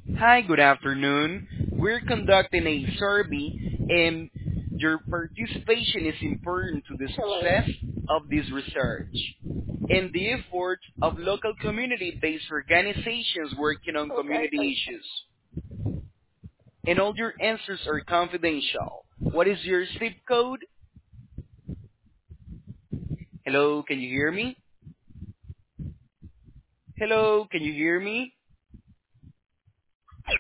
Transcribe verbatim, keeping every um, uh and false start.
Hi, good afternoon. We're conducting a survey and your participation is important to the Hello. success of this research and the efforts of local community-based organizations working on Okay. community issues. And all your answers are confidential. What is your zip code? Hello, can you hear me? Hello, can you hear me?